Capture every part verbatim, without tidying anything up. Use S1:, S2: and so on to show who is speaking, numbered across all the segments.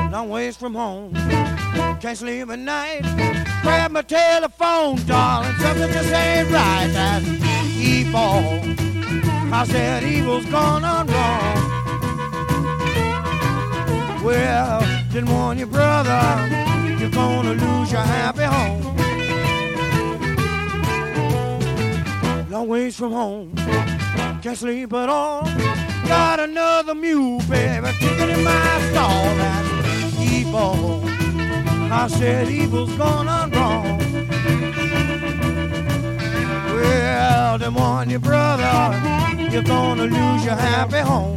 S1: long ways from home. Can't sleep at night. Grab my telephone, darling. Something just ain't right. That's evil. I said evil's gone on wrong. Well, didn't warn you, brother. You're gonna lose your happy home. Long ways from home. Can't sleep at all. Got another mule, baby, kicking in my stall. That's evil. I said evil's gone on wrong. Well, then warn you, brother, you're gonna lose your happy home.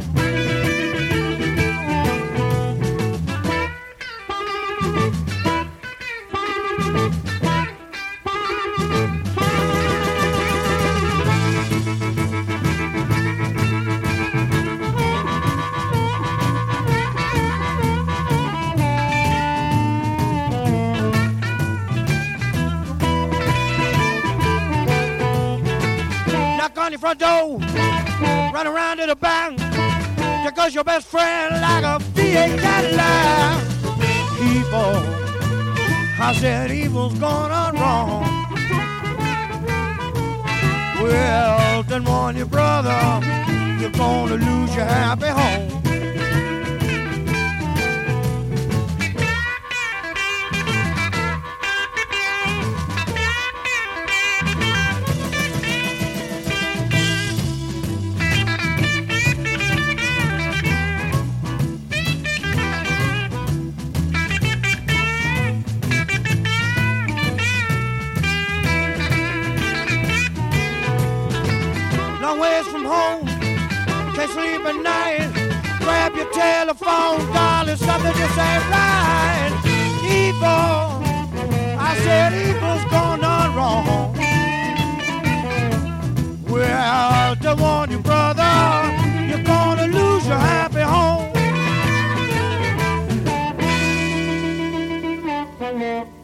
S1: On your front door, run around to the bank, because your best friend like a V eight Cadillac. Evil, I said evil's gone on wrong. Well, then warn your brother, you're gonna lose your happy home. Long ways from home, can't sleep at night. Grab your telephone, darling, something just ain't right. Evil, I said evil's gone on wrong. Well, to warn you, brother, you're gonna lose your happy home.